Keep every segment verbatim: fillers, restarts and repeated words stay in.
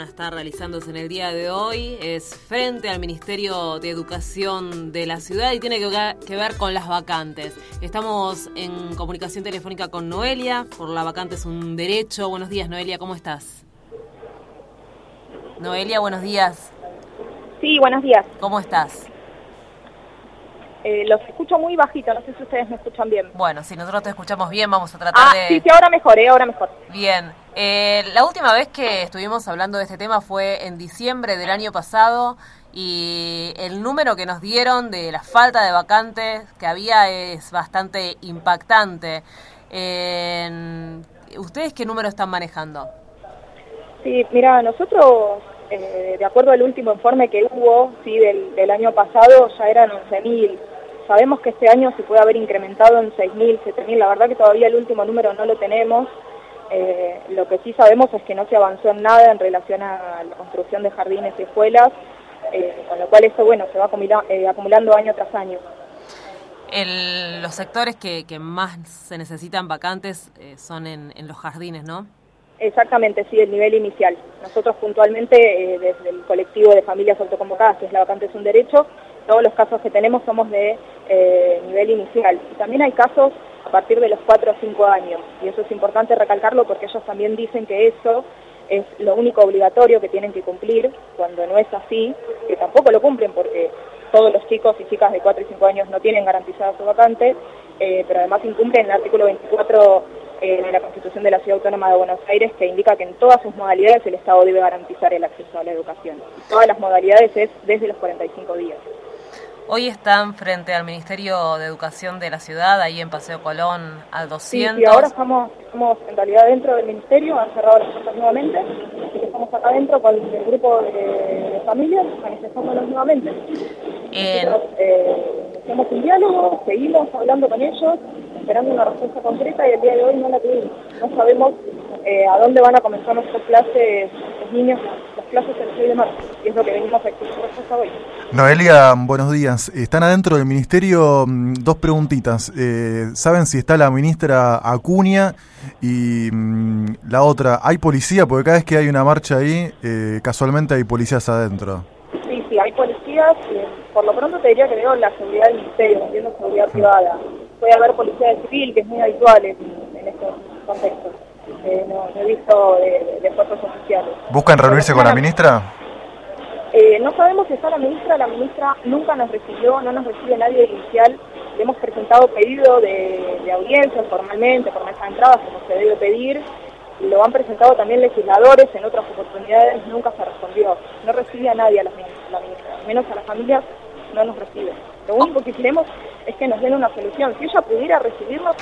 Está realizándose en el día de hoy es frente al Ministerio de Educación de la ciudad y tiene que ver, que ver con las vacantes. Estamos en comunicación telefónica con Noelia, por la vacante es un derecho. Buenos días, Noelia, ¿cómo estás? Noelia, buenos días. Sí, buenos días. ¿Cómo estás? Eh, los escucho muy bajito, no sé si ustedes me escuchan bien. Bueno, si nosotros te escuchamos bien, vamos a tratar ah, de... sí, sí, ahora mejor, eh, ahora mejor. Bien. Eh, la última vez que estuvimos hablando de este tema fue en diciembre del año pasado y el número que nos dieron de la falta de vacantes que había es bastante impactante. Eh, ¿Ustedes qué número están manejando? Sí, mira, nosotros, eh, de acuerdo al último informe que hubo, sí, del, del año pasado, ya eran once mil. Sabemos que este año se puede haber incrementado en seis mil, siete mil. La verdad que todavía el último número no lo tenemos. Eh, lo que sí sabemos es que no se avanzó en nada en relación a la construcción de jardines y escuelas, eh, con lo cual eso, bueno, se va acumula, eh, acumulando año tras año. El, los sectores que, que más se necesitan vacantes eh, son en, en los jardines, ¿no? Exactamente, sí, el nivel inicial. Nosotros puntualmente, eh, desde el colectivo de familias autoconvocadas, que es la vacante es un derecho, todos los casos que tenemos somos de eh, nivel inicial. Y también hay casos a partir de los cuatro o cinco años, y eso es importante recalcarlo porque ellos también dicen que eso es lo único obligatorio que tienen que cumplir, cuando no es así, que tampoco lo cumplen porque todos los chicos y chicas de cuatro y cinco años no tienen garantizada su vacante, eh, pero además incumplen el artículo veinticuatro eh, de la Constitución de la Ciudad Autónoma de Buenos Aires, que indica que en todas sus modalidades el Estado debe garantizar el acceso a la educación. Y todas las modalidades es desde los cuarenta y cinco días. Hoy están frente al Ministerio de Educación de la ciudad, ahí en Paseo Colón, al doscientos. Sí, sí, ahora estamos, estamos en realidad dentro del Ministerio, han cerrado las puertas nuevamente, así que estamos acá adentro con el grupo de, de familias, manifestándonos nuevamente. En... Nosotros eh, hacemos un diálogo, seguimos hablando con ellos, esperando una respuesta concreta y el día de hoy no la tuvimos. No sabemos eh, a dónde van a comenzar nuestras clases, los niños, las clases el seis de marzo, y es lo que venimos a exigir respuesta hoy. Noelia, buenos días. Están adentro del Ministerio dos preguntitas. Eh, ¿Saben si está la ministra Acuña? Y mmm, la otra, ¿hay policía? Porque cada vez que hay una marcha ahí, eh, casualmente hay policías adentro. Sí, sí, hay policías. Eh, por lo pronto te diría que veo la seguridad del Ministerio, entiendo seguridad sí. privada. Puede haber policía civil, que es muy habitual en, en estos contextos. Eh, no, no he visto de, de fuerzas oficiales. ¿Buscan reunirse con la ministra? Eh, no sabemos si está la ministra, la ministra nunca nos recibió, no nos recibe nadie inicial. Le hemos presentado pedido de, de audiencia formalmente, por mesa de entradas, como se debe pedir. Lo han presentado también legisladores, en otras oportunidades nunca se respondió. No recibe a nadie a la ministra, la ministra, menos a las familias no nos recibe. Lo único que queremos es que nos den una solución. Si ella pudiera recibirnos,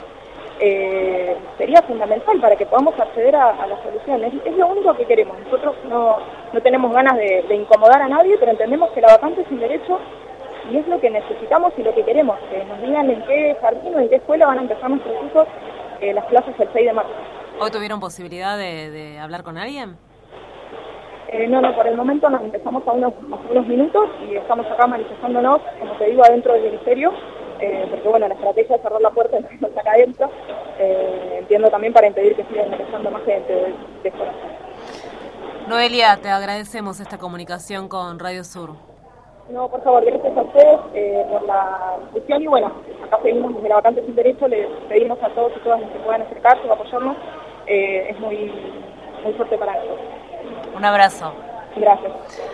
eh, sería fundamental para que podamos acceder a, a la solución. Es, es lo único que queremos. Nosotros no, no tenemos ganas de, de incomodar a nadie, pero entendemos que la vacante es un derecho y es lo que necesitamos y lo que queremos, que nos digan en qué jardín o en qué escuela van a empezar nuestros hijos eh, las clases el seis de marzo. ¿Hoy tuvieron posibilidad de, de hablar con alguien? Eh, no, no, por el momento nos empezamos a unos, a unos minutos y estamos acá manifestándonos, como te digo, adentro del ministerio, eh, porque bueno, la estrategia es cerrar la puerta y nos acá adentro, eh, entiendo también para impedir que sigan ingresando más gente de, de fuera. Noelia, te agradecemos esta comunicación con Radio Sur. No, por favor, gracias a ustedes eh, por la discusión y bueno, acá seguimos desde la vacante sin derecho, les pedimos a todos y todas los que puedan acercarse o apoyarnos, eh, es muy, muy fuerte para nosotros. Un abrazo. Gracias.